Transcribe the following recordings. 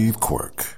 Steve Quirk.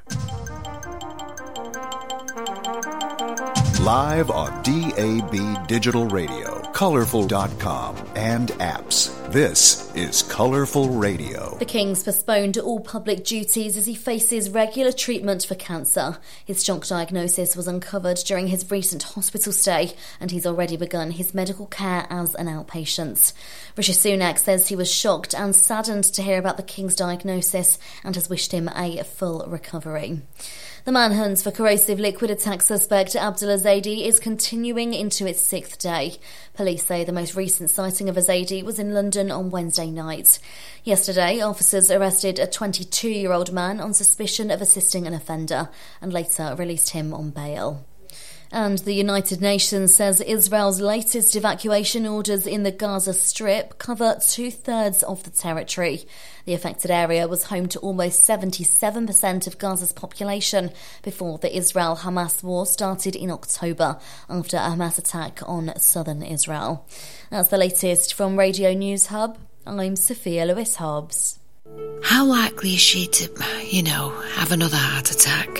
Live on DAB Digital Radio, Colorful.com, and apps. This is Colourful Radio. The King's postponed all public duties as he faces regular treatment for cancer. His shock diagnosis was uncovered during his recent hospital stay, and he's already begun his medical care as an outpatient. Rishi Sunak says he was shocked and saddened to hear about the King's diagnosis and has wished him a full recovery. The manhunt for corrosive liquid attack suspect Abdullah Zaidi is continuing into its sixth day. Police say the most recent sighting of Zaidi was in London on Wednesday night. Yesterday, officers arrested a 22-year-old man on suspicion of assisting an offender and later released him on bail. And the United Nations says Israel's latest evacuation orders in the Gaza Strip cover 2/3 of the territory. The affected area was home to almost 77% of Gaza's population before the Israel-Hamas war started in October after a Hamas attack on southern Israel. That's the latest from Radio News Hub. I'm Sophia Lewis-Hobbs. How likely is she to, have another heart attack?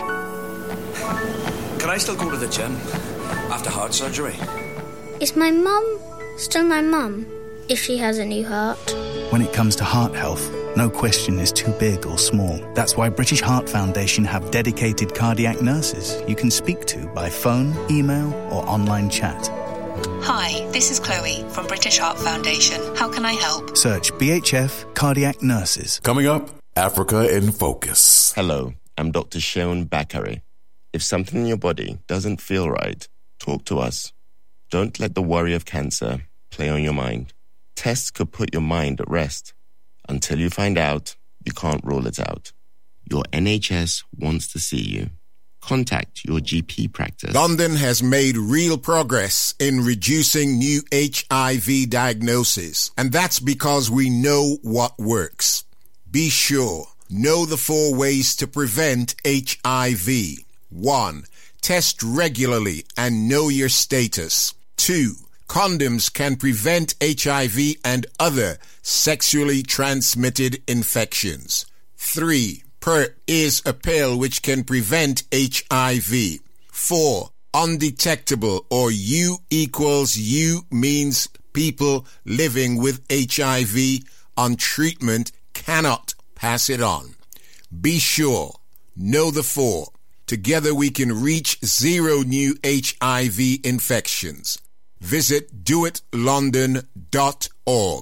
Can I still go to the gym after heart surgery? Is my mum still my mum if she has a new heart? When it comes to heart health, no question is too big or small. That's why British Heart Foundation have dedicated cardiac nurses you can speak to by phone, email or online chat. Hi, this is Chloe from British Heart Foundation. How can I help? Search BHF Cardiac Nurses. Coming up, Africa in Focus. Hello, I'm Dr. Sheon Bakare. If something in your body doesn't feel right, talk to us. Don't let the worry of cancer play on your mind. Tests could put your mind at rest. Until you find out, you can't rule it out. Your NHS wants to see you. Contact your GP practice. London has made real progress in reducing new HIV diagnoses, and that's because we know what works. Be sure. Know the 4 ways to prevent HIV. 1. Test regularly and know your status. 2. Condoms can prevent HIV and other sexually transmitted infections. 3. PrEP is a pill which can prevent HIV. 4. Undetectable, or U equals U means people living with HIV on treatment cannot pass it on. Be sure. Know the 4. Together we can reach 0 new HIV infections. Visit doitlondon.org.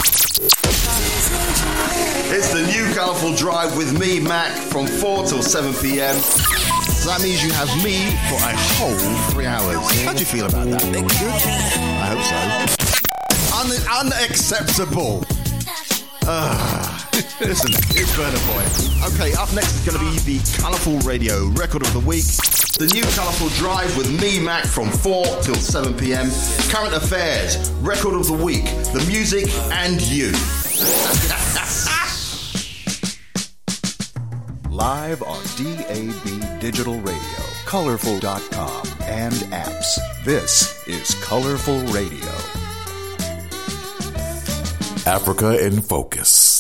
It's the new Colourful Drive with me, Mac, from 4 till 7 p.m. So that means you have me for a whole 3 hours. How do you feel about that? Good? I hope so. Unacceptable. Listen, it's Burna Boy. Okay, up next is going to be the Colourful Radio Record of the Week. The new Colourful Drive with me, Mac, from 4 till 7 p.m. Current affairs, Record of the Week, the music, and you. Live on DAB Digital Radio, Colourful.com, and apps. This is Colourful Radio. Africa in Focus.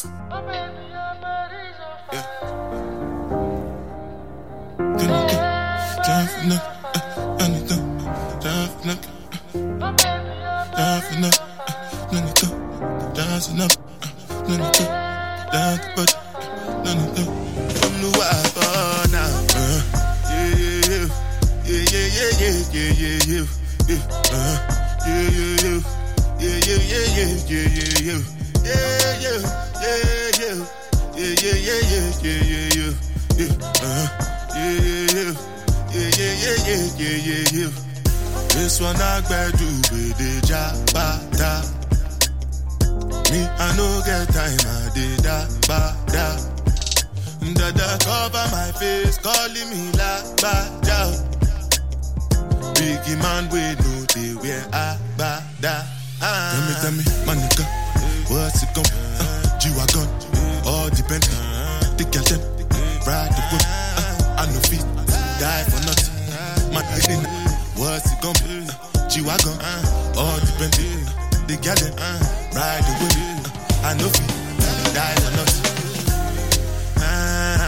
This one I better do with the jabata. Me, I no get time, I did that, bada. Dada cover my face, calling me la bada. Biggie man, we know they wear a bada. Tell me, my nigga, what's it gon' G-Wagon, all depend. The girl them, ride the whip. I no fit, die for nothing. My nigga, what's it gon' be? G-Wagon, all depend. The girl them, ride the whip. I no fit, die for nothing.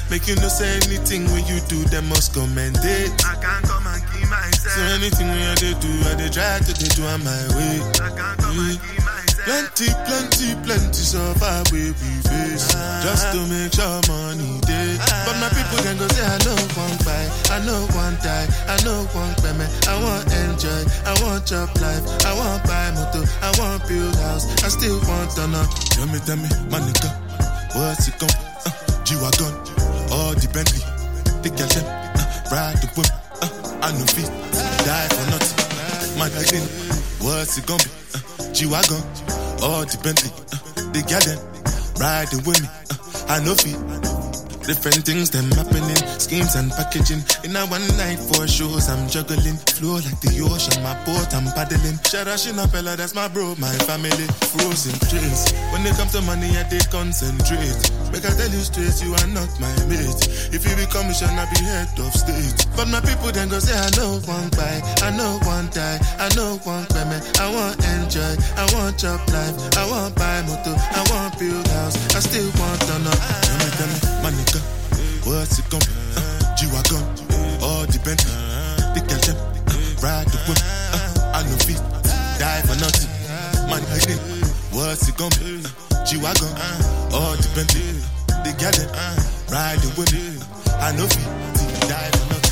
Make you know say anything when you do, they must commend it. I can't come and keep myself. So anything when I do, I they try to do on my way. I can't come and keep myself. Plenty so far we face. Just to make sure money day. But my people can go say I know one buy, I know one die, I know one payment. I want enjoy, I want job life, I want buy motor, I want build house, I still want to know. Tell me, my nigga, what's it gon' G-Wagon, all the Bentley, the girl them, ride the whip, I know feet, die for nothing. My nigga, what's it gon' be? G-Wagon, all the Bentley, the girl them, riding with me, I know feet. Different things them happening, schemes and packaging. In a one night for shows I'm juggling. Flow like the ocean, my boat I'm paddling. Sharashina Bella, that's my bro, my family. Frozen dreams. When it comes to money, I did concentrate. Make I tell you straight, you are not my mate. If you become mission, I be head of state. But my people then go say, I know one buy, I know one die, I know one payment. I want enjoy, I want job life, I want buy motor, I want build house, I still want to know. Tell me, my nigga, what's it gon' be? G-Wagon, all the Bentley, the girl them, ride the whip, I know feet, die for nothing. My nigga, what's it gon' be? G-Wagon, all the Bentley, the girl them, ride the whip, I know feet, die for nothing.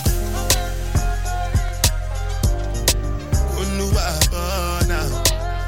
Oh no, I now.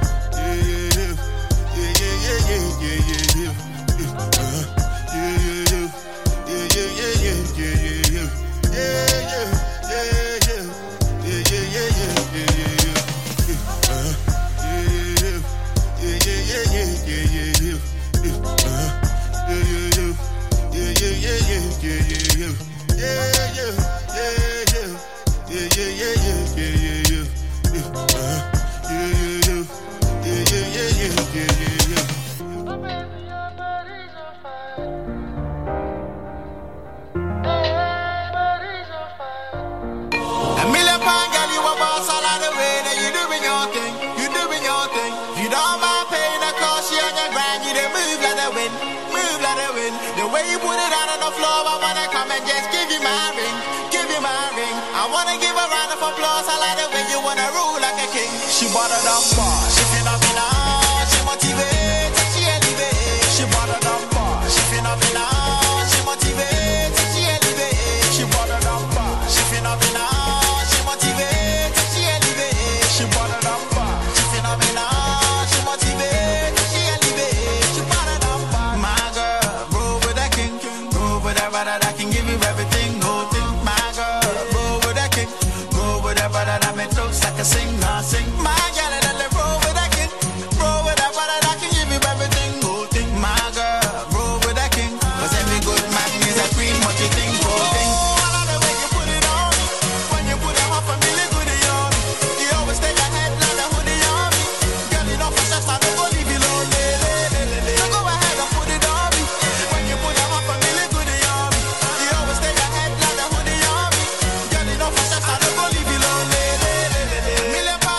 She bought a dumb bar, she phenomenal, she motivates, she elevates. She bought a dumb bar, she phenomenal, she motivates, she elevates. She bought a dumb bar, she phenomenal, she motivates, she elevates. She bought a dumb bar, she phenomenal, she motivates, she elevates. She bought a dumb bar. My girl, roll with that king, roll with that brother that can give you everything, no thing. My girl, roll with that king, roll with that brother that makes looks like a sing, I sing. My girl, and let roll with that king, roll with that brother that can give you everything, no thing. My girl, roll with that king, 'cause every good man is a queen. What you think, oh thing? I love the way you put it on me. When you put it on for me, look good on me. You always take a head like a hoodie on me. Girl, you know for sure, I don't go leave you lonely. So go ahead and put it on me. When you put it on for me, look good on me. You always take a head like a hoodie on me. Girl, you know for sure, I don't go leave you lonely.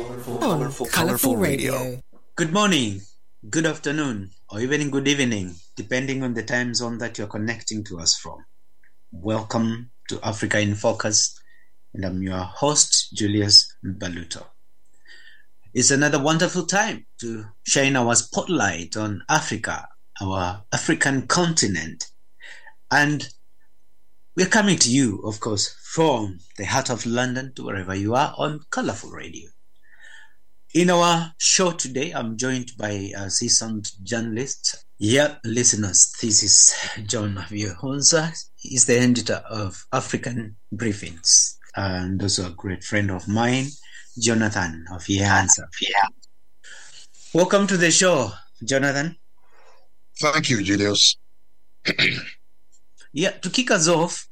Colorful Radio. Good morning, good afternoon, or even good evening, depending on the time zone that you're connecting to us from. Welcome to Africa in Focus, and I'm your host, Julius Baluto. It's another wonderful time to shine our spotlight on Africa, our African continent. And we're coming to you, of course, from the heart of London to wherever you are on Colorful Radio. In our show today, I'm joined by a seasoned journalist. Yeah, listeners, this is John Avio-Honza. He's the editor of African Briefings and also a great friend of mine, Jonathan of Answer. Welcome to the show, Jonathan. Thank you, Julius. Yeah, to kick us off,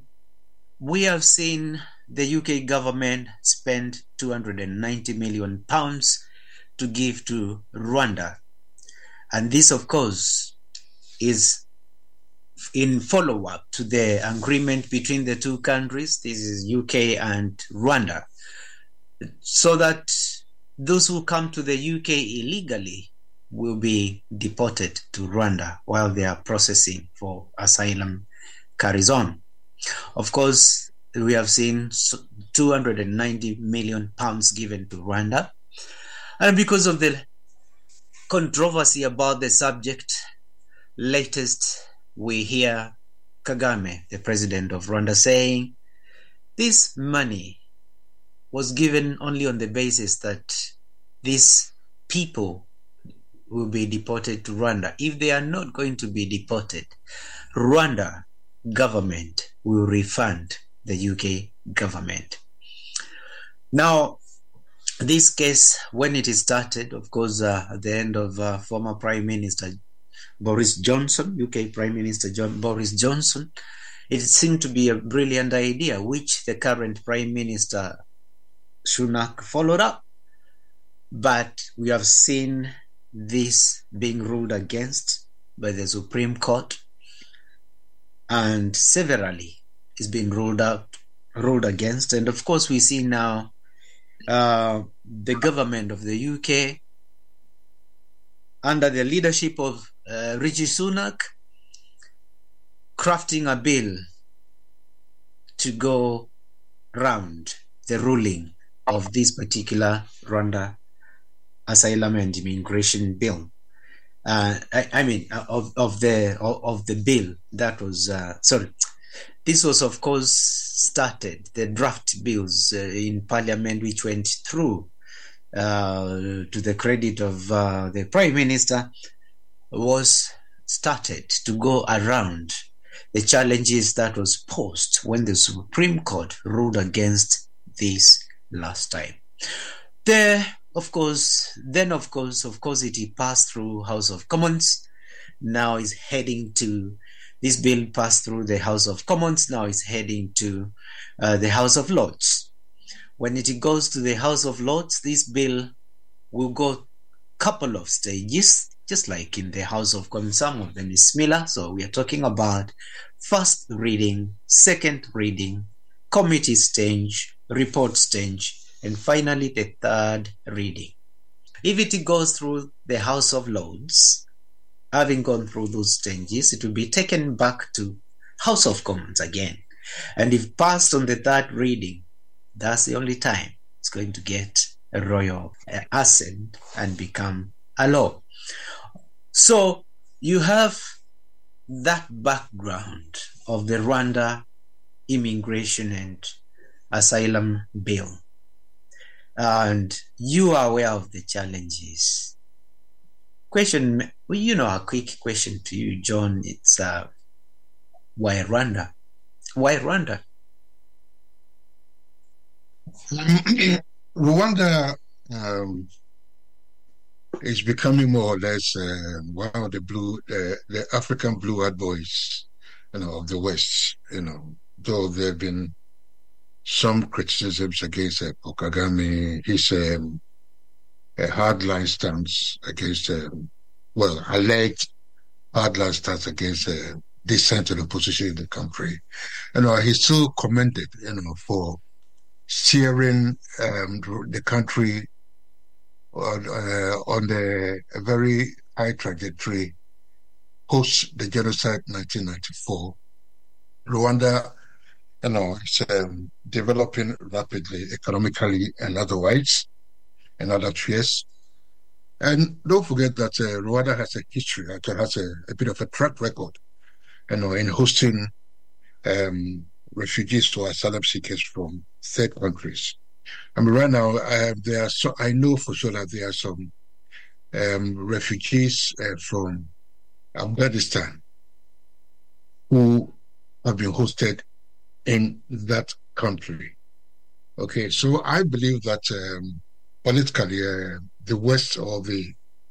we have seen the UK government spend £290 million to give to Rwanda. And this, of course, is in follow-up to the agreement between the two countries. This is UK and Rwanda. So that those who come to the UK illegally will be deported to Rwanda while their processing for asylum carries on. Of course, we have seen £290 million given to Rwanda. And because of the controversy about the subject, latest we hear Kagame, the president of Rwanda, saying this money was given only on the basis that these people will be deported to Rwanda. If they are not going to be deported, Rwanda government will refund the UK government. Now, this case, when it started, of course, at the end of former Prime Minister Boris Johnson, UK Prime Minister Boris Johnson, it seemed to be a brilliant idea, which the current Prime Minister Sunak followed up. But we have seen this being ruled against by the Supreme Court, and severally it's been ruled against. And of course, we see now the government of the UK, under the leadership of Rishi Sunak, crafting a bill to go round the ruling of this particular Rwanda asylum and immigration bill. Of the bill that was this was, of course, started, the draft bills in Parliament, which went through to the credit of the Prime Minister, was started to go around the challenges that was posed when the Supreme Court ruled against this last time. Of course, it passed through House of Commons. Now is heading to, this bill passed through the House of Commons. Now is heading to the House of Lords. When it goes to the House of Lords, this bill will go couple of stages, just like in the House of Commons. Some of them is similar. So we are talking about first reading, second reading, committee stage, report stage, and finally the third reading. If it goes through the House of Lords, having gone through those stages, it will be taken back to House of Commons again. And if passed on the third reading, that's the only time it's going to get a royal assent and become a law. So you have that background of the Rwanda immigration and asylum bill. And you are aware of the challenges. A quick question to you, John. It's why Rwanda? Why Rwanda? Rwanda is becoming more or less one of the African blue-eyed boys, of the West. Though there have been some criticisms against Paul Kagame, his hardline stance against, alleged hardline stance against dissent and opposition in the country. He's still commended, for steering the country on a very high trajectory post the genocide 1994. Rwanda, is developing rapidly, economically and otherwise, and other spheres. And don't forget that Rwanda has a history, has a bit of a track record, in hosting refugees or asylum seekers from third countries. I mean, right now, I know for sure that there are some refugees from Afghanistan who have been hosted in that country. Okay, so I believe that politically, the West or the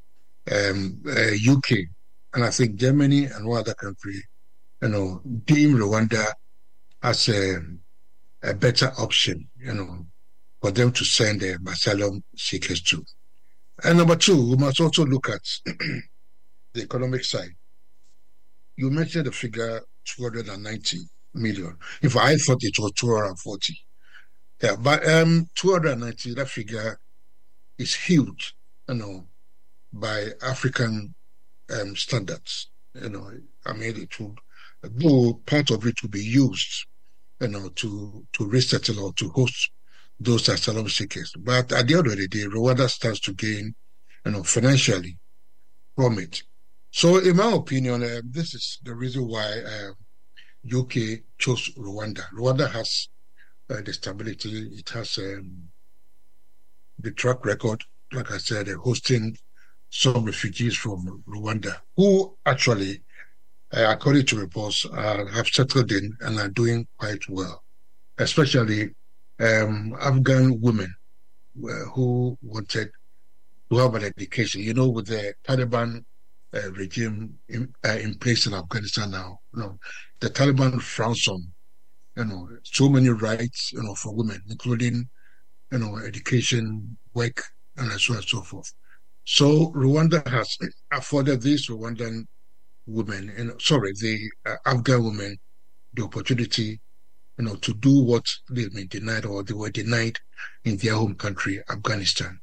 UK, and I think Germany and one other country, deem Rwanda as a better option, for them to send asylum seekers to. And number two, we must also look at the economic side. You mentioned the figure 290 million. If I thought it was 240. Yeah, but 290, that figure is huge, by African standards. I mean, it would, though part of it will be used, to resettle or to host those asylum seekers. But at the end of the day, Rwanda stands to gain, financially from it. So, in my opinion, this is the reason why UK chose Rwanda. Rwanda has the stability. It has the track record, like I said, hosting some refugees from Rwanda who actually, according to reports, have settled in and are doing quite well, especially Afghan women who wanted to have an education. With the Taliban regime in place in Afghanistan now, the Taliban frowns on, so many rights, for women, including, education, work, and so on and so forth. So Rwanda has afforded these Rwandan women, the Afghan women, the opportunity, to do what they've been denied or they were denied in their home country, Afghanistan.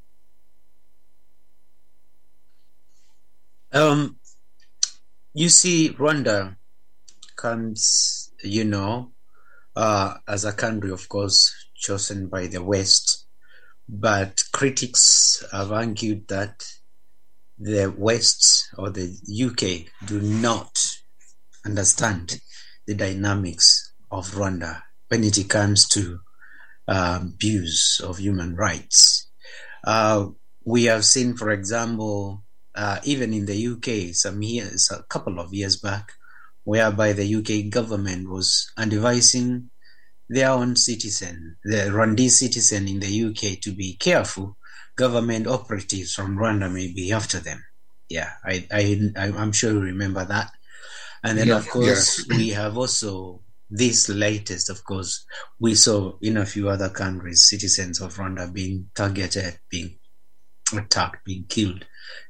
You see, Rwanda comes, as a country, of course, chosen by the West, but critics have argued that the West or the UK do not understand the dynamics of Rwanda when it comes to abuse of human rights. We have seen, for example, even in the UK, a couple of years back, whereby the UK government was advising their own citizen, the Rwandese citizen in the UK, to be careful. Government operatives from Rwanda may be after them. Yeah, I'm sure you remember that. And then, of course, we have also this latest, of course, we saw in a few other countries, citizens of Rwanda being targeted, being attacked, being killed,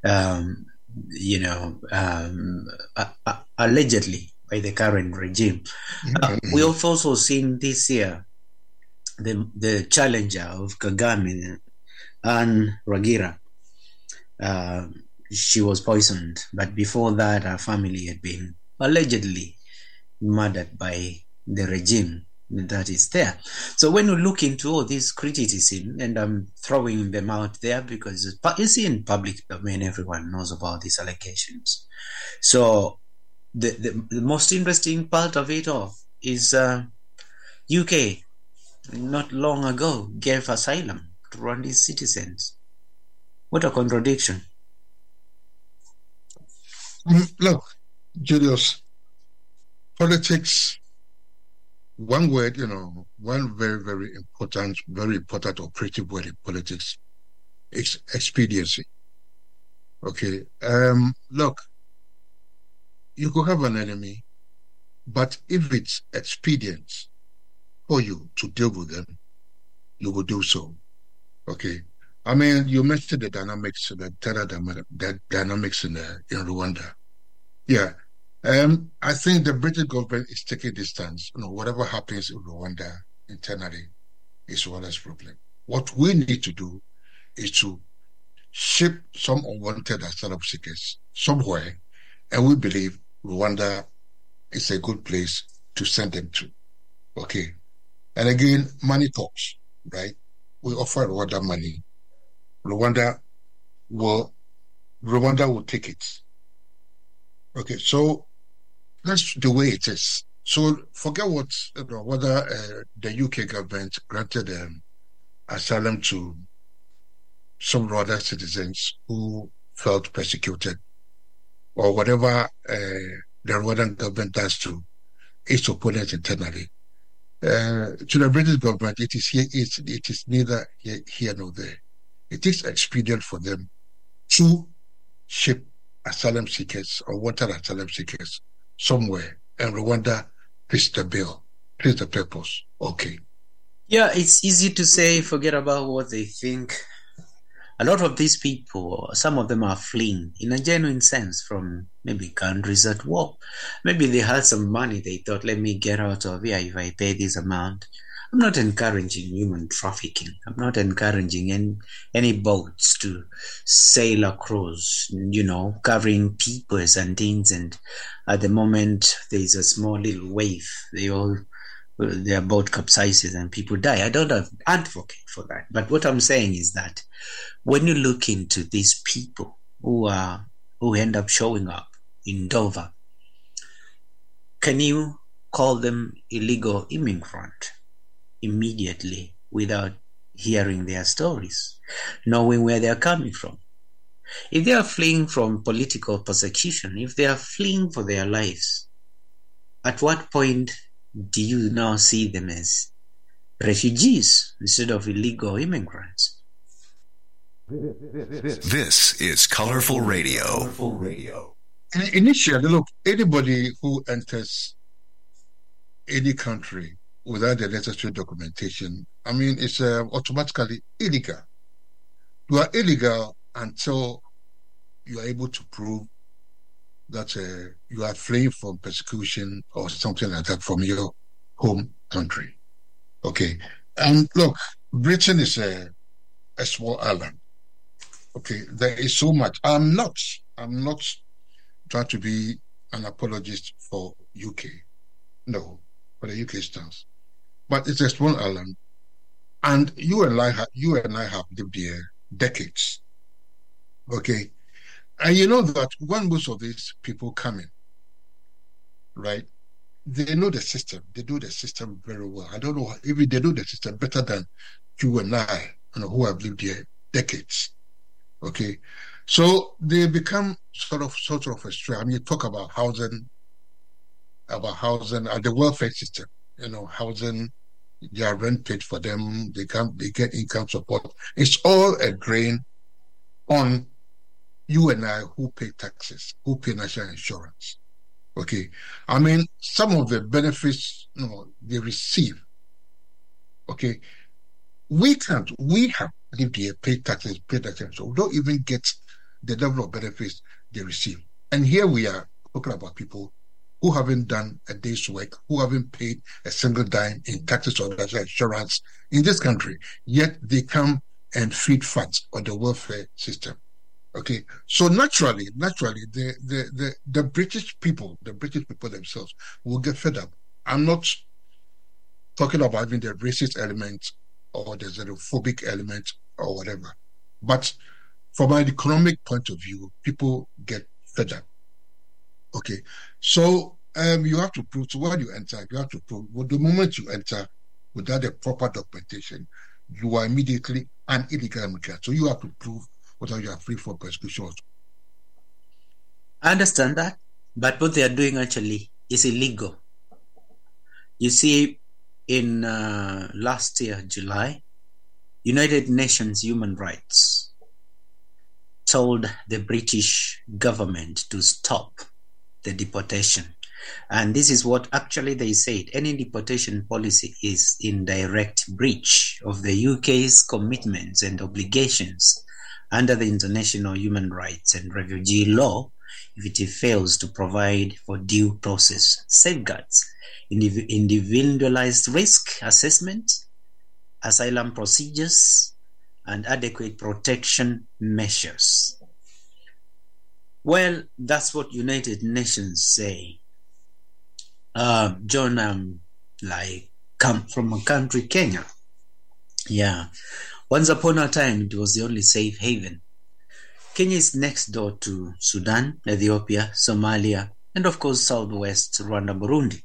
allegedly by the current regime. We have also seen this year the challenger of Kagame, Anne Ragira. She was poisoned, but before that, her family had been allegedly murdered by the regime that is there. So when you look into all this criticism, and I'm throwing them out there because it's in public domain, everyone knows about these allegations. So the most interesting part of it all is UK not long ago gave asylum to Rwandese citizens. What a contradiction. Look, Julius, politics, one word, one very, very important operative word in politics is expediency. Okay. Look, you could have an enemy, but if it's expedient for you to deal with them, you will do so. Okay. I mean, you mentioned the dynamics, the dynamics in Rwanda. Yeah. I think the British government is taking distance. Whatever happens in Rwanda internally is Rwanda's problem. What we need to do is to ship some unwanted asylum seekers somewhere, and we believe Rwanda is a good place to send them to. Okay. And again, money talks, right? We offer Rwanda money. Rwanda will take it. Okay, so that's the way it is. So forget whether the UK government granted asylum to some Rwanda citizens who felt persecuted, or whatever the Rwandan government does to its opponents internally. To the British government, it is neither here nor there. It is expedient for them to ship asylum seekers or wanted asylum seekers somewhere, and Rwanda fits the bill, fits the purpose. Okay. Yeah, it's easy to say, forget about what they think. A lot of these people, some of them are fleeing in a genuine sense from maybe countries at war. Maybe they had some money. They thought, let me get out of here if I pay this amount. I'm not encouraging human trafficking. I'm not encouraging any boats to sail across, carrying people and things. And at the moment, there's a small little wave. Their boat capsizes and people die. I don't advocate for that. But what I'm saying is that when you look into these people who end up showing up in Dover, can you call them illegal immigrant immediately without hearing their stories, knowing where they're coming from? If they are fleeing from political persecution, if they are fleeing for their lives, at what point do you now see them as refugees instead of illegal immigrants? This is Colorful Radio. Initially, look, anybody who enters any country without the necessary documentation, it's automatically illegal. You are illegal until you are able to prove that you are fleeing from persecution or something like that from your home country. Okay. And look, Britain is a small island. Okay. There is so much. I'm not trying to be an apologist for UK. No, for the UK stance. But it's a small island. And you and I have lived here decades. Okay. And you know that when most of these people come in, right, they know the system. They do the system very well. I don't know if they know the system better than you and I, who have lived here decades. Okay. So they become sort of a stray. You talk about housing, and the welfare system, housing, their rent paid for them, they get income support. It's all a drain on you and I who pay taxes, who pay national insurance. Okay. Some of the benefits, they receive. Okay. We have lived here, pay taxes, so we don't even get the level of benefits they receive. And here we are talking about people who haven't done a day's work, who haven't paid a single dime in taxes or national insurance in this country, yet they come and feed fat on the welfare system. Okay, so naturally, the British people themselves will get fed up. I'm not talking about having the racist element or the xenophobic element or whatever, but from an economic point of view, people get fed up. Okay, so you have to prove. So when you enter, you have to prove. Well, the moment you enter without the proper documentation, you are immediately an illegal immigrant. So you have to prove whether you are free from persecution. I understand that, but what they are doing actually is illegal. You see, in last year, July, United Nations Human Rights told the British government to stop the deportation. And this is what actually they said. Any deportation policy is in direct breach of the UK's commitments and obligations under the international human rights and refugee law if it fails to provide for due process safeguards, individualized risk assessment, asylum procedures, and adequate protection measures. Well, that's what United Nations say. John, come from a country, Kenya. Yeah. Once upon a time, it was the only safe haven. Kenya is next door to Sudan, Ethiopia, Somalia, and of course, Southwest Rwanda, Burundi.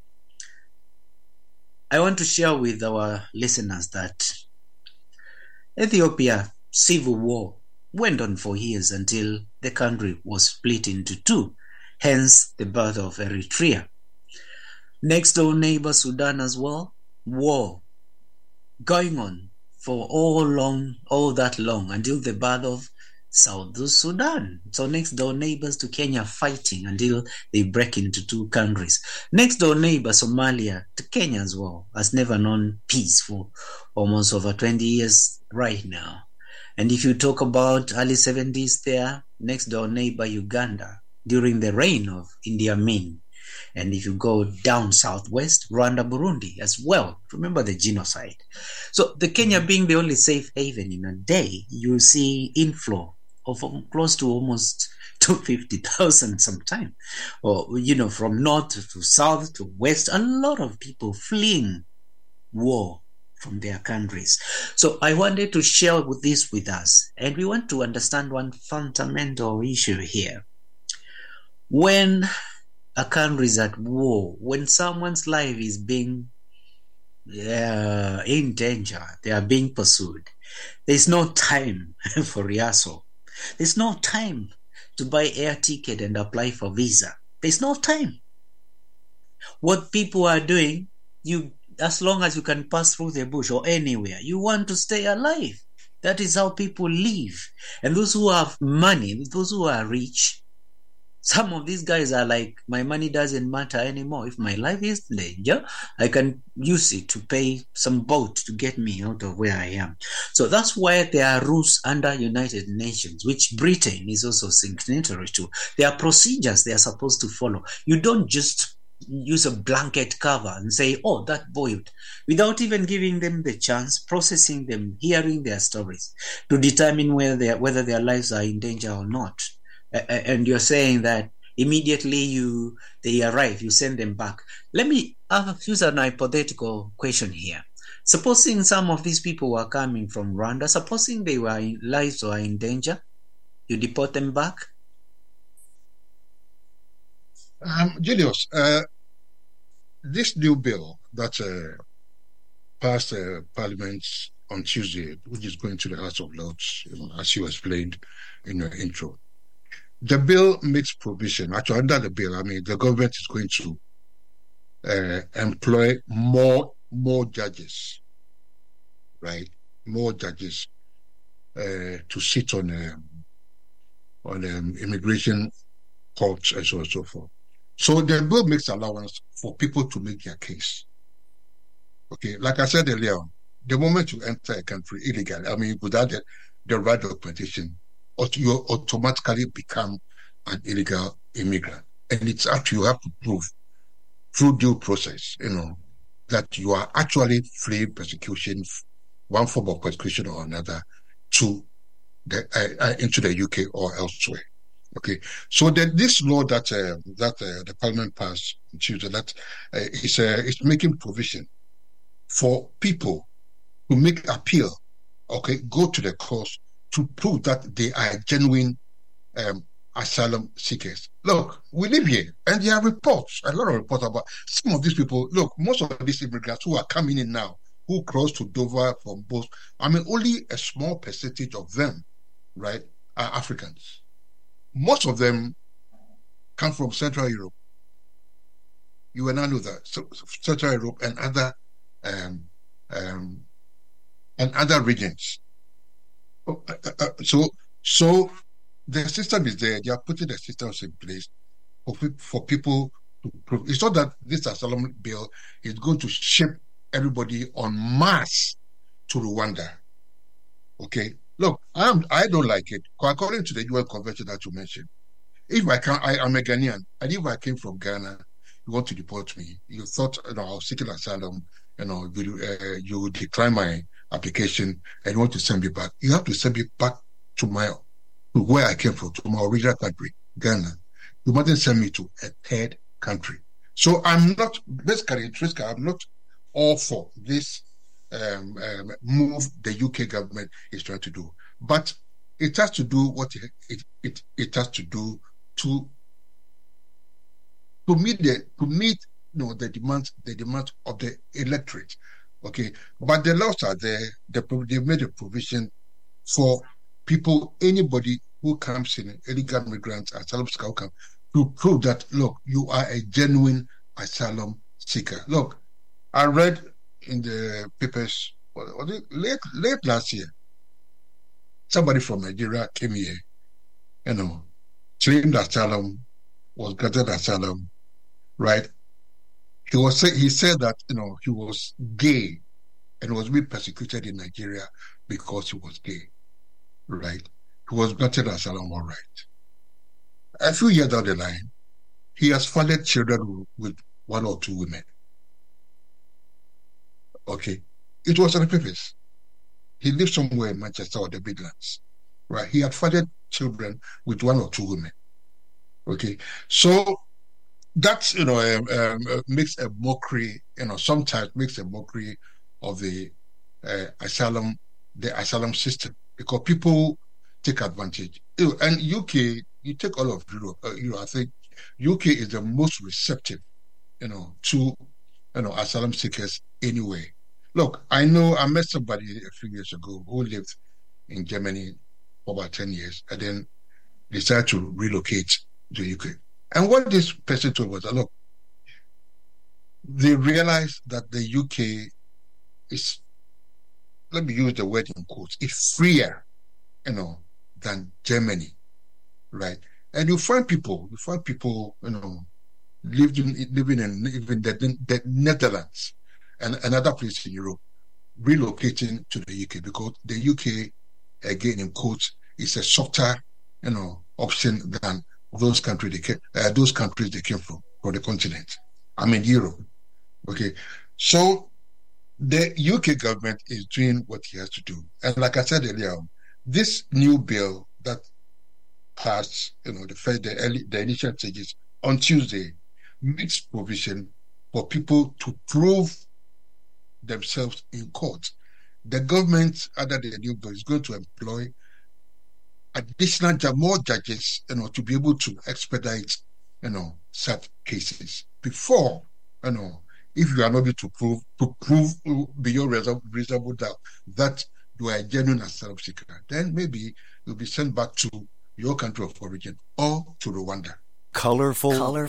I want to share with our listeners that Ethiopia civil war went on for years until the country was split into two, hence the birth of Eritrea. Next door neighbor Sudan as well, war going on for all that long until the birth of South Sudan. So next door neighbors to Kenya fighting until they break into two countries. Next door neighbor Somalia to Kenya as well has never known peace for almost over 20 years right now. And if you talk about early 70s there, next door neighbor Uganda during the reign of Idi Amin. And if you go down southwest, Rwanda, Burundi as well. Remember the genocide. So the Kenya being the only safe haven in a day, you see inflow of close to almost 250,000 sometime. Or, from north to south to west, a lot of people fleeing war from their countries. So I wanted to share this with us. And we want to understand one fundamental issue here. When a country is at war, when someone's life is being in danger, they are being pursued, there's no time for rehearsal. There's no time to buy air ticket and apply for visa. There's no time. What people are doing, as long as you can pass through the bush or anywhere, you want to stay alive. That is how people live. And those who have money, those who are rich, some of these guys are like, my money doesn't matter anymore. If my life is in danger, I can use it to pay some boat to get me out of where I am. So that's why there are rules under United Nations, which Britain is also signatory to. There are procedures they are supposed to follow. You don't just use a blanket cover and say, oh, that boiled, without even giving them the chance, processing them, hearing their stories to determine whether their lives are in danger or not. And you're saying that immediately they arrive, you send them back. Let me use an hypothetical question here. Supposing some of these people were coming from Rwanda, supposing lives were in danger, you deport them back? Julius, this new bill that passed Parliament on Tuesday, which is going to the House of Lords, as you explained in your intro, the bill makes provision. Actually, under the bill, the government is going to employ more judges, right? More judges to sit on immigration courts and so on and so forth. So the bill makes allowance for people to make their case. Okay, like I said earlier, the moment you enter a country illegally, without the right documentation, you automatically become an illegal immigrant. And it's actually, you have to prove through due process, that you are actually fleeing persecution, one form of persecution or another, to into the UK or elsewhere. Okay, so this law that the Parliament passed on Tuesday, that is making provision for people to make appeal, okay, go to the courts to prove that they are genuine asylum seekers. Look, we live here, and there are reports, a lot of reports about some of these people. Look, most of these immigrants who are coming in now, who cross to Dover from both, only a small percentage of them, right, are Africans. Most of them come from Central Europe. You will not know that. So Central Europe and other regions. So the system is there. They are putting the systems in place for people to prove. It's not that this asylum bill is going to ship everybody en masse to Rwanda. Okay. Look, I don't like it. According to the UN Convention that you mentioned, if I'm a Ghanaian, and if I came from Ghana, you want to deport me. You thought, I was seeking asylum. You decline application and you want to send me back, you have to send me back to where I came from, to my original country, Ghana. You mustn't send me to a third country. So I'm not, basically, Triska, I'm not all for this move the UK government is trying to do. But it has to do what it has to do to meet the demands of the electorate. Okay, but the laws are there. They made a provision for people, anybody who comes in, illegal migrants, asylum seeker, to prove that, look, you are a genuine asylum seeker. Look, I read in the papers late last year, somebody from Nigeria came here, claimed asylum, was granted asylum, right? He said that he was gay and was being persecuted in Nigeria because he was gay, right? He was granted asylum, all right. A few years down the line, he has fathered children with one or two women. Okay, it was on the papers. He lived somewhere in Manchester or the Midlands, right? He had fathered children with one or two women. Okay, so that makes a mockery. Sometimes makes a mockery of the asylum system, because people take advantage. And UK, you take all of Europe. I think UK is the most receptive, to asylum seekers anyway. Look, I met somebody a few years ago who lived in Germany for about 10 years and then decided to relocate to the UK. And what this person told was, look, they realized that the UK is, let me use the word in quotes, it's freer, than Germany, right? And you find people, living in even the Netherlands and another place in Europe, relocating to the UK, because the UK, again in quotes, is a softer, option than those countries they came from the continent. I mean Europe. Okay, so the UK government is doing what he has to do, and like I said earlier, this new bill that passed, the initial stages on Tuesday, makes provision for people to prove themselves in court. The government, under the new bill, is going to employ more judges, to be able to expedite, such cases. Before, if you are not able to prove beyond reasonable doubt that you are a genuine asylum seeker, then maybe you'll be sent back to your country of origin or to Rwanda. Colorful radio.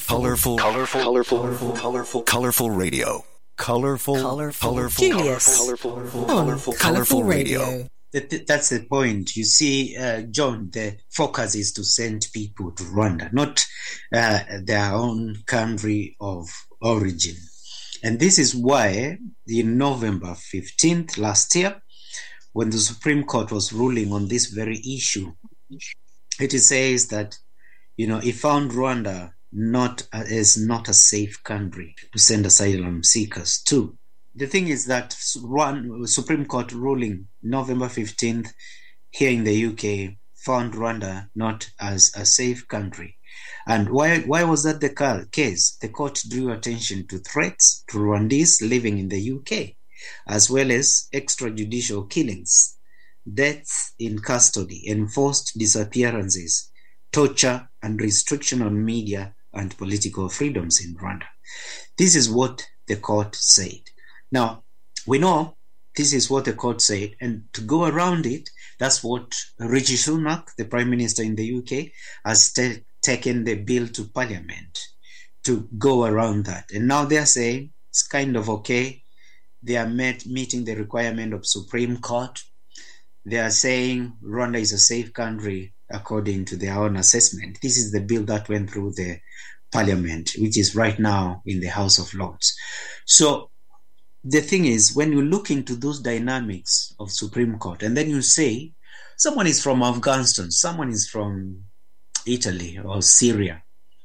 Colorful radio. That's the point. You see, John, the focus is to send people to Rwanda, not their own country of origin. And this is why, in November 15th last year, when the Supreme Court was ruling on this very issue, it says that, it found Rwanda not a safe country to send asylum seekers to. The thing is that Supreme Court ruling November 15th here in the UK found Rwanda not as a safe country. And why was that the case? The court drew attention to threats to Rwandese living in the UK, as well as extrajudicial killings, deaths in custody, enforced disappearances, torture, and restriction on media and political freedoms in Rwanda. This is what the court said. Now, we know this is what the court said, and to go around it, that's what Rishi Sunak, the Prime Minister in the UK, has taken the bill to Parliament to go around that. And now they're saying it's kind of okay. They are meeting the requirement of Supreme Court. They are saying Rwanda is a safe country according to their own assessment. This is the bill that went through the Parliament, which is right now in the House of Lords. So the thing is, when you look into those dynamics of Supreme Court, and then you say someone is from Afghanistan, someone is from Italy or Syria,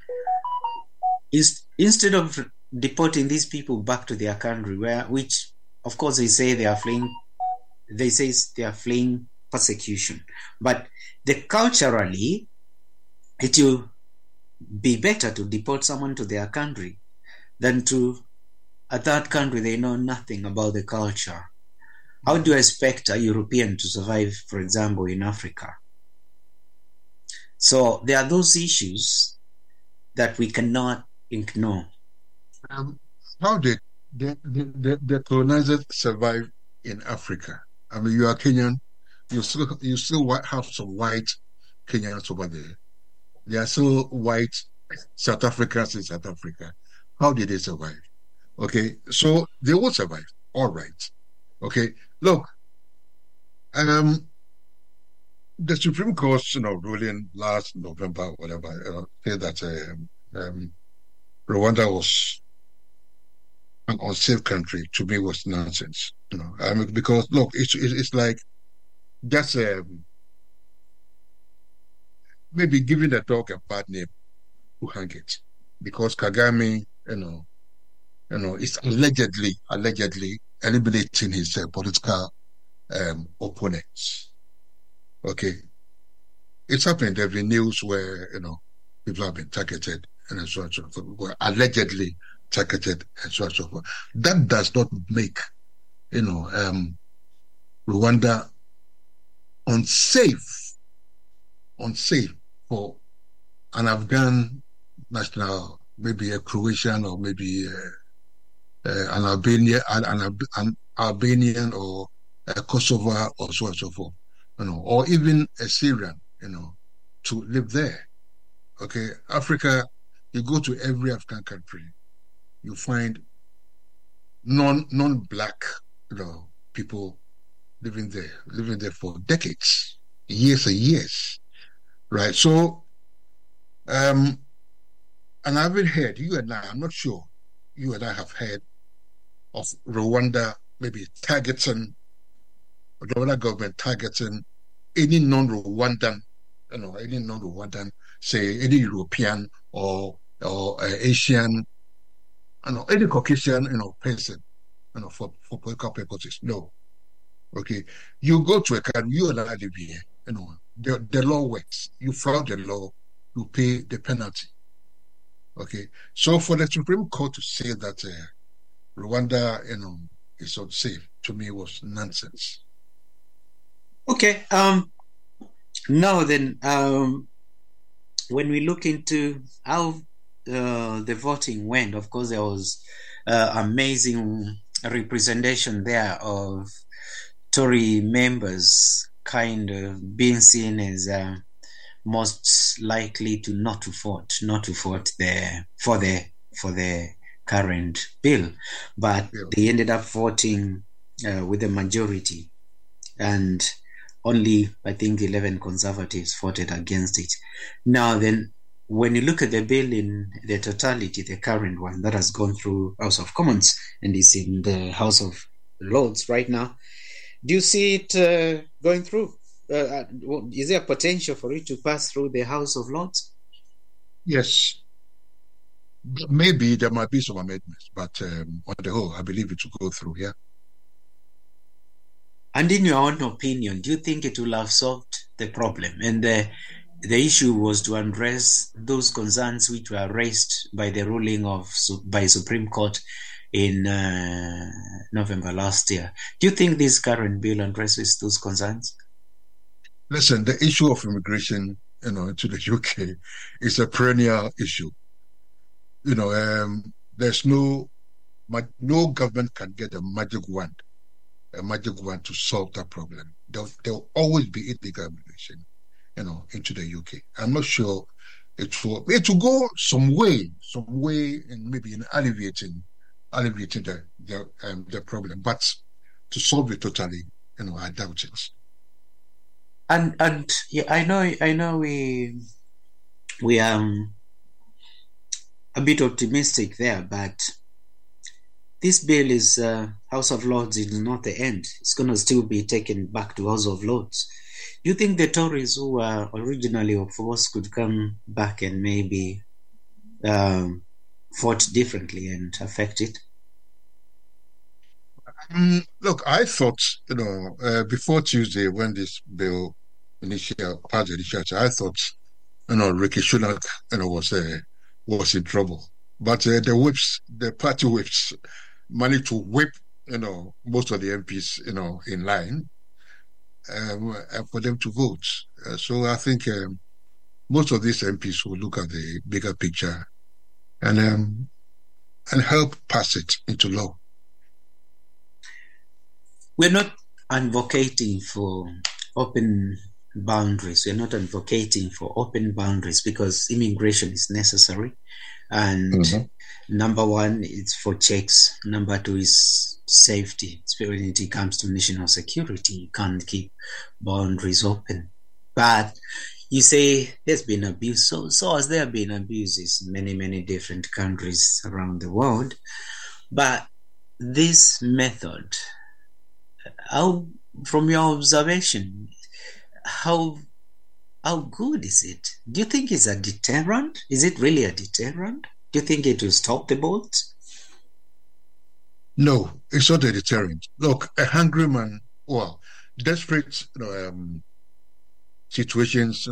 instead of deporting these people back to their country, which of course they say they are fleeing they say they are fleeing persecution. But culturally, it will be better to deport someone to their country than to a third country they know nothing about the culture. How do you expect a European to survive, for example, in Africa? So there are those issues that we cannot ignore. How did the colonizers survive in Africa? I mean, you are Kenyan. You still have some white Kenyans over there. There are still white South Africans in South Africa. How did they survive? Okay, so they will survive. All right. Okay, look. The Supreme Court, ruling last November, whatever, said that Rwanda was an unsafe country. To me, was nonsense. Because look, it's like that's maybe giving the dog a bad name to hang it, because Kagame, is allegedly eliminating his political opponents. Okay, it's happening. There have been news where people have been targeted and so on and so forth, were allegedly targeted and so on and so forth. That does not make Rwanda unsafe for an Afghan national, maybe a Croatian or maybe an Albanian or a Kosovar or so on and so forth, or even a Syrian, to live there. Okay, Africa, you go to every African country, you find non-black, people living there for decades, years and years, right? So, and I haven't heard, you and I, I'm not sure, you and I have heard of Rwanda maybe targeting, or the Rwanda government targeting any non-Rwandan, say any European or Asian, any Caucasian, person, for political purposes. No. Okay. You go to a country, you and I live here, the law works. You follow the law, you pay the penalty. Okay. So for the Supreme Court to say that Rwanda, is unsafe, to me was nonsense. Okay. Now then, when we look into how the voting went, of course, there was amazing representation there of Tory members kind of being seen as most likely to not to vote for the current bill, but they ended up voting with a majority, and only, I think, 11 Conservatives voted against it. Now then, when you look at the bill in the totality, the current one that has gone through House of Commons and is in the House of Lords right now, do you see it going through? Is there a potential for it to pass through the House of Lords? Yes. Maybe there might be some amendments, but on the whole, I believe it will go through, yeah. And in your own opinion, do you think it will have solved the problem? And the issue was to address those concerns which were raised by the ruling by Supreme Court in November last year. Do you think this current bill addresses those concerns? Listen, the issue of immigration, into the UK is a perennial issue. There's no government can get a magic wand to solve that problem. There'll always be illegal immigration, into the UK. I'm not sure it will go some way in maybe in alleviating the problem, but to solve it totally, I doubt it. And yeah, I know we are a bit optimistic there, but this bill is House of Lords is not the end. It's going to still be taken back to House of Lords. Do you think the Tories who were originally opposed could come back and maybe vote differently and affect it? Look, I thought, before Tuesday, when this bill passed the initial, I thought, Ricky Sunak, was in trouble. But the party whips, managed to whip, most of the MPs, in line, for them to vote. So I think most of these MPs will look at the bigger picture and help pass it into law. We're not advocating for open boundaries. We're not advocating for open boundaries because immigration is necessary. And number one, it's for checks. Number two is safety. Especially when it comes to national security, you can't keep boundaries open. But you say there's been abuse. So has there been abuses in many, many different countries around the world. But this method, from your observation, how good is it? Do you think it's a deterrent? Is it really a deterrent? Do you think it will stop the boats? No, it's not a deterrent. Look, a hungry man, desperate, situations,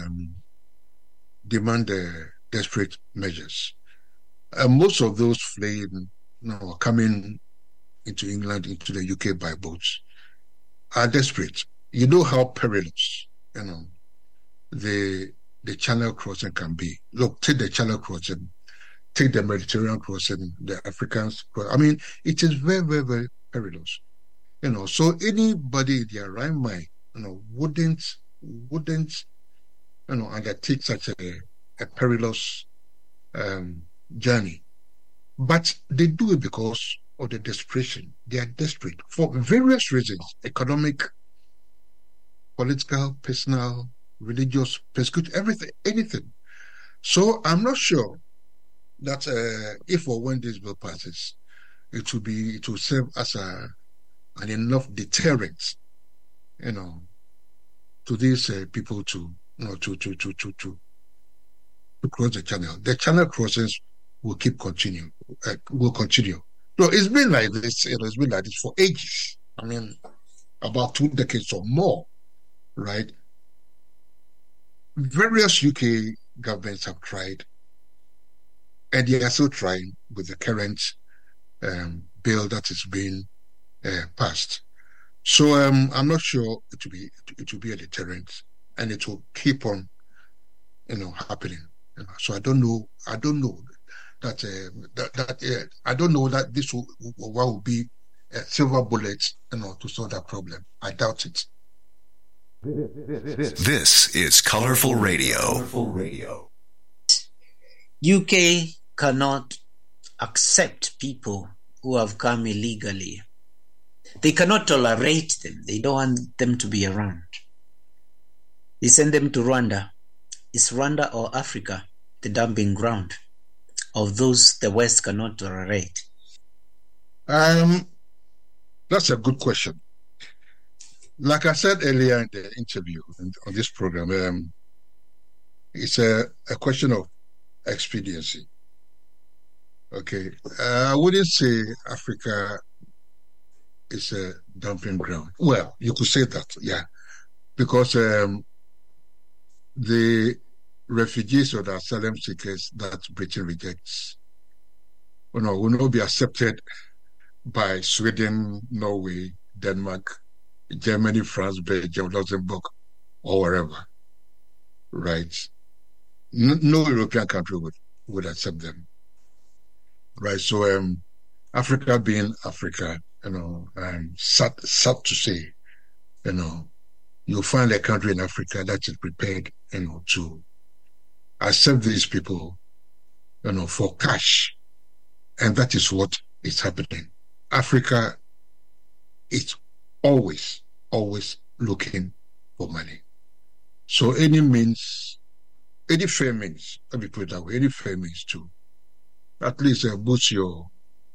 demand desperate measures. Most of those fleeing, coming into England, into the UK by boats, are desperate. You know how perilous, the Channel crossing can be. Look, take the Channel crossing, take the Mediterranean crossing, the Africans crossing. I mean, it is very, very, very perilous. So anybody in their right mind, wouldn't, undertake such a perilous journey. But they do it because of the desperation. They are desperate for various reasons: economic, political, personal, religious, persecution, everything, anything. So I'm not sure that if or when this bill passes, it will serve as an enough deterrent, to these people to cross the channel. The Channel crossings will continue. No, it's been like this. It's been like this for ages. I mean, about 2 decades or more, right? Various UK governments have tried, and they are still trying with the current bill that is being passed. So I'm not sure it will be a deterrent, and it will keep on, happening. So I don't know that I don't know that this will be a silver bullet, to solve that problem. I doubt it. This is Colorful Radio. UK cannot accept people who have come illegally. They cannot tolerate them. They don't want them to be around. They send them to Rwanda. Is Rwanda or Africa the dumping ground of those the West cannot tolerate? That's a good question. Like I said earlier in the interview on this program, it's a question of expediency. Okay, I wouldn't say Africa is a dumping ground. Well, you could say that, yeah, because the refugees or the asylum seekers that Britain rejects, will not be accepted by Sweden, Norway, Denmark, Germany, France, Belgium, Luxembourg, or wherever, right? No European country would accept them, right? So Africa being Africa, sad to say, you'll find a country in Africa that is prepared, to accept these people, for cash, and that is what is happening. Africa is always looking for money. So any fair means, let me put it that way, any fair means to at least boost your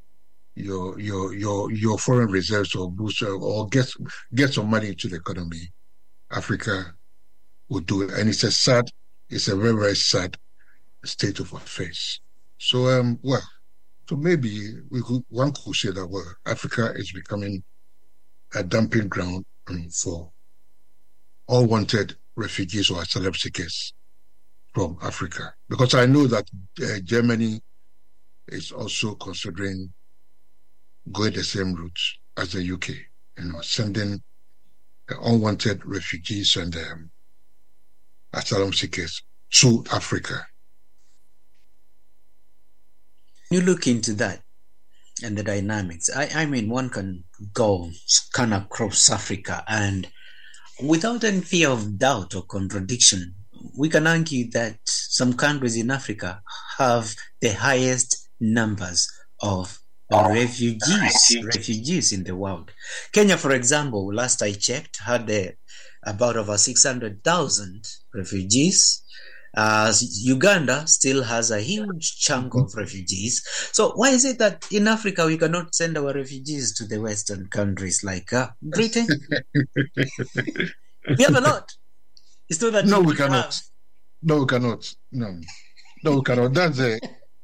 foreign reserves, or boost or get some money into the economy, Africa will do it. And it's a very, very sad state of affairs. So So maybe one could say that, well, Africa is becoming a dumping ground for unwanted refugees or asylum seekers from Africa. Because I know that Germany is also considering going the same route as the UK, sending unwanted refugees and asylum seekers to Africa. You look into that and the dynamics. I mean, one can go scan across Africa and without any fear of doubt or contradiction, we can argue that some countries in Africa have the highest numbers of refugees in the world. Kenya, for example, last I checked, had about over 600,000 refugees. Uganda still has a huge chunk of refugees. So why is it that in Africa we cannot send our refugees to the Western countries like Britain? We have a lot. It's not that we cannot. No, we cannot. No, we cannot. That's the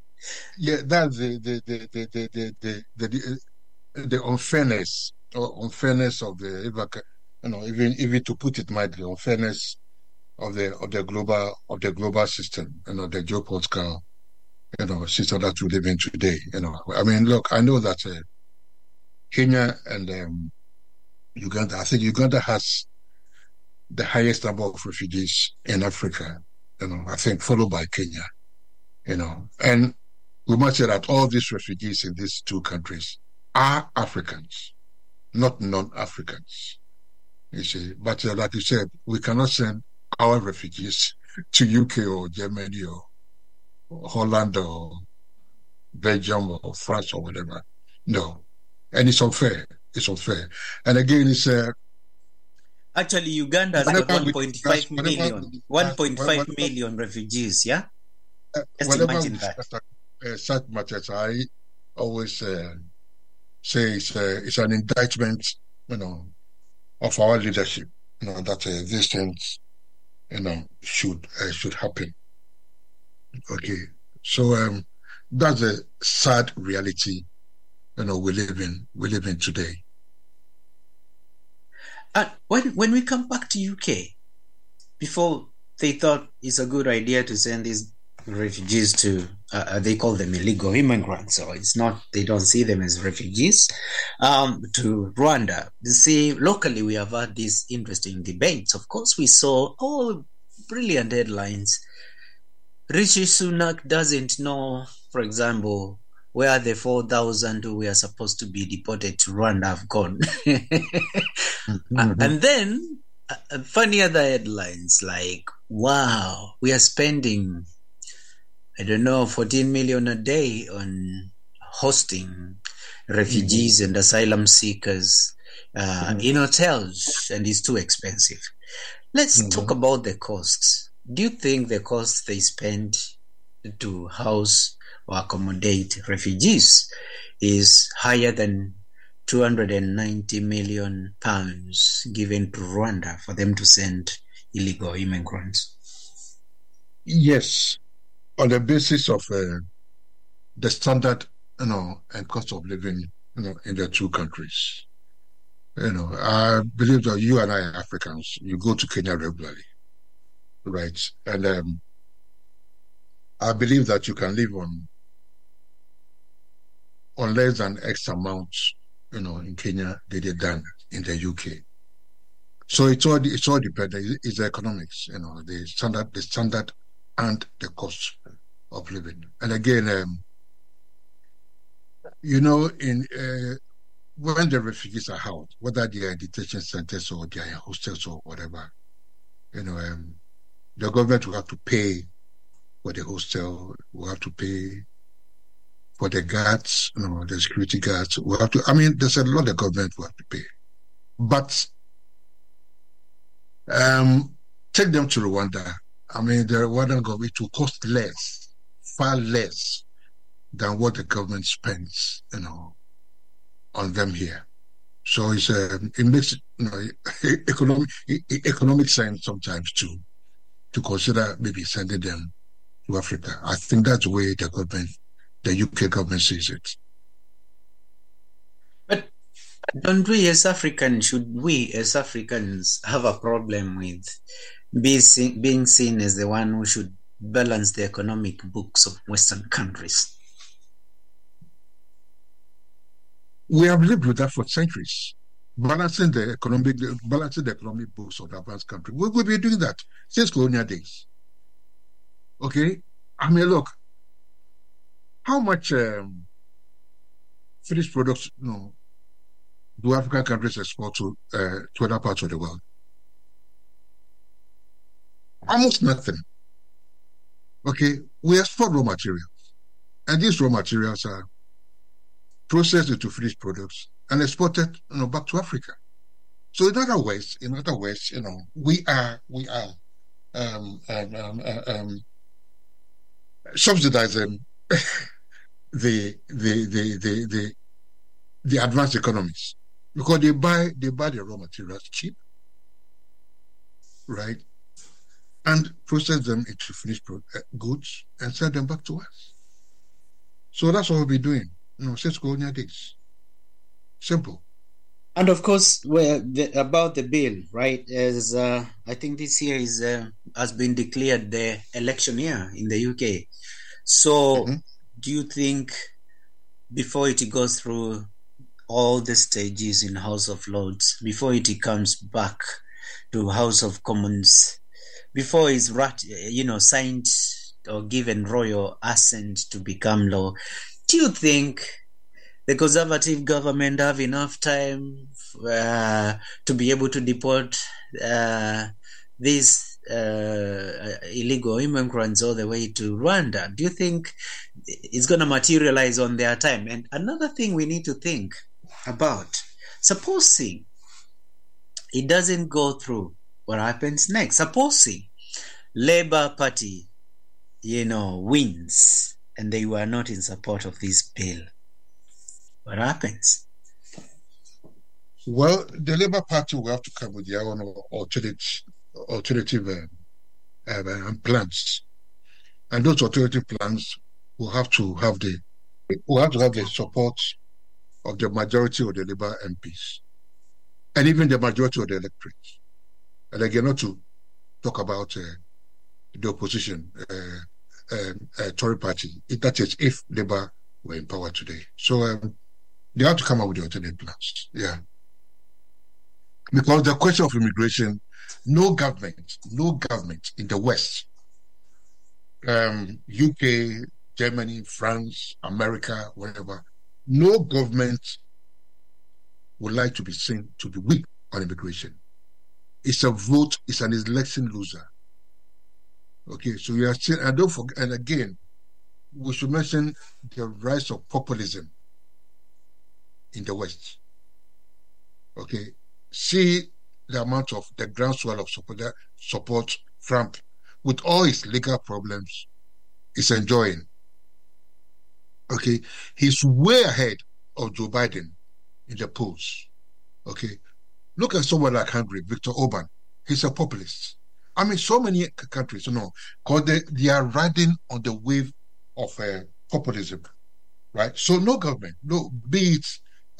unfairness of the even to put it mildly, unfairness of the global system, the geopolitical system that we live in today. I mean, look, I know that Kenya and Uganda. I think Uganda has the highest number of refugees in Africa. I think followed by Kenya. And we must say that all these refugees in these two countries are Africans, not non-Africans. You see, but like you said, we cannot send our refugees to UK or Germany or Holland or Belgium or France or whatever. No, and it's unfair. It's unfair. And again, it's actually Uganda has got 1.5 million refugees. Yeah, just imagine that. Such matters, I always say it's an indictment, of our leadership. That these things, should happen. Okay, so that's a sad reality, we live in today. And when we come back to UK, before they thought it's a good idea to send these refugees to, they call them illegal immigrants, so it's not, they don't see them as refugees, to Rwanda. You see, locally we have had these interesting debates. Of course, we saw brilliant headlines. Rishi Sunak doesn't know, for example, where the 4,000 who were supposed to be deported to Rwanda have gone. And then, funny other headlines like, wow, we are spending, 14 million a day on hosting refugees and asylum seekers in hotels, and it's too expensive. Let's talk about the costs. Do you think the cost they spend to house or accommodate refugees is higher than 290 million pounds given to Rwanda for them to send illegal immigrants? Yes, on the basis of the standard, and cost of living, in the two countries. I believe that you and I are Africans. You go to Kenya regularly, right? And I believe that you can live on less than X amount, in Kenya than in the UK. So it's all dependent. It's the economics, the standard and the cost of living. And again, when the refugees are housed, whether they are in detention centers or they are in hostels or whatever, the government will have to pay for the hostel, will have to pay for the guards, the security guards. Will have to. I mean, there's a lot the government will have to pay. But take them to Rwanda. I mean, the Rwandan government will cost less, far less than what the government spends, on them here. So it makes economic sense sometimes to consider maybe sending them to Africa. I think that's the way the government the UK government sees it. But should we as Africans have a problem with being seen as the one who should balance the economic books of Western countries? We have lived with that for centuries, balancing the economic books of the advanced country. We've been doing that since colonial days. Okay, I mean, look, how much finished products, do African countries export to other parts of the world? Almost nothing. Okay, we export raw materials, and these raw materials are processed into finished products and exported, back to Africa. So in other words, we are subsidizing the advanced economies because they buy the raw materials cheap, right, and process them into finished goods and sell them back to us. So that's what we'll be doing, since colonial days. Simple. And of course, about the bill, right? As I think this year has been declared the election year in the UK. So, do you think before it goes through all the stages in House of Lords, before it comes back to House of Commons, before it's signed or given royal assent to become law, do you think the Conservative government have enough time to be able to deport these illegal immigrants all the way to Rwanda? Do you think it's going to materialize on their time? And another thing we need to think about, supposing it doesn't go through, what happens next? Supposing Labour Party, wins and they were not in support of this bill, what happens? Well, the Labour Party will have to come with their own alternative plans, and those alternative plans will have to have the support of the majority of the Labour MPs, and even the majority of the electorate. And again, not to talk about the opposition, Tory party. That is, if Labour were in power today. So they have to come up with the alternate plans. Yeah. Because the question of immigration, no government in the West, UK, Germany, France, America, whatever, no government would like to be seen to be weak on immigration. It's a vote, it's an election loser. Okay, so we are still, and don't forget, and again, we should mention the rise of populism in the West. Okay, see the amount of the groundswell of support Trump, with all his legal problems, is enjoying. Okay, he's way ahead of Joe Biden in the polls. Okay, look at someone like Hungary, Viktor Orban. He's a populist. I mean, so many countries, because they are riding on the wave of populism, right? So no government, be it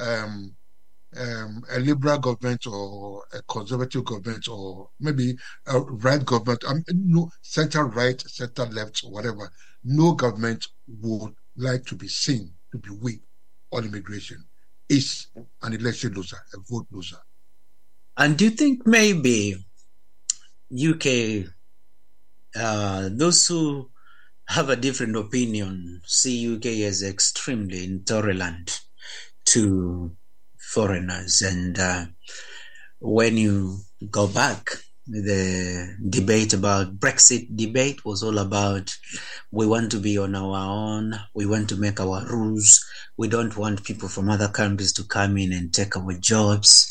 a liberal government or a conservative government or maybe a right government, no center right, center left, whatever, no government would like to be seen to be weak on immigration. It's an election loser, a vote loser. And do you think maybe UK, those who have a different opinion see UK as extremely intolerant to foreigners? And when you go back, the debate about Brexit debate was all about, we want to be on our own, we want to make our rules, we don't want people from other countries to come in and take our jobs.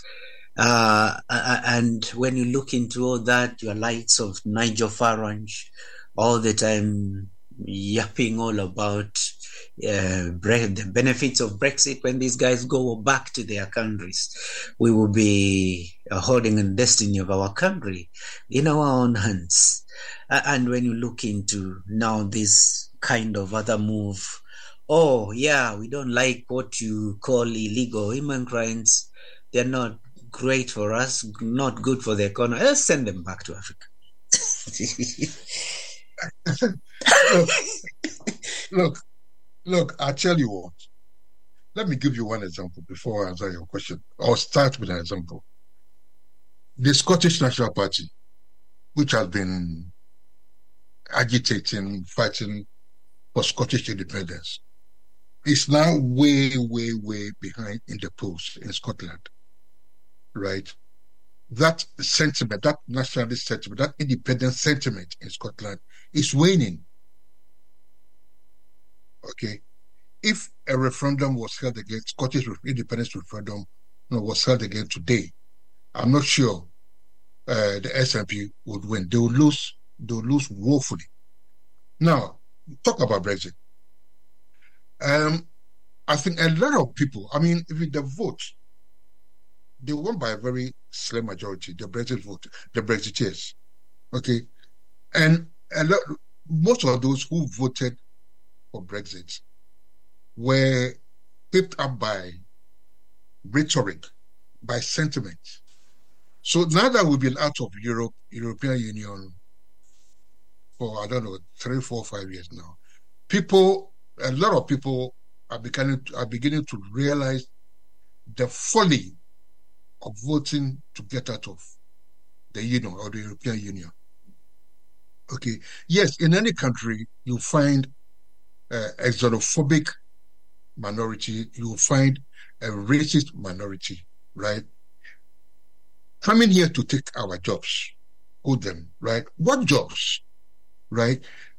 And when you look into all that, your likes of Nigel Farage all the time yapping all about the benefits of Brexit. When these guys go back to their countries, we will be holding the destiny of our country in our own hands. And when you look into now this kind of other move oh, yeah, we don't like what you call illegal immigrants. They're not great for us, not good for the economy. Let's send them back to Africa. Look, I tell you what. Let me give you one example before I answer your question. I'll start with an example. The Scottish National Party, which has been agitating, fighting for Scottish independence, is now way, way, way behind in the polls in Scotland, right? That sentiment, that nationalist sentiment, that independent sentiment in Scotland is waning. Okay? If a referendum was held again, Scottish independence referendum was held again today, I'm not sure the SNP would win. They would lose woefully. Now, talk about Brexit. I think a lot of people, I mean, if the vote, they won by a very slim majority, the Brexit vote, the Brexiteers. Okay? And most of those who voted for Brexit were picked up by rhetoric, by sentiment. So now that we've been out of European Union for, 3, 4, 5 years now, a lot of people are beginning to realize the folly of voting to get out of the Union or the European Union. Okay. Yes, in any country, you find a xenophobic minority, you will find a racist minority, right? Coming here to take our jobs, hold them, right? What jobs, right?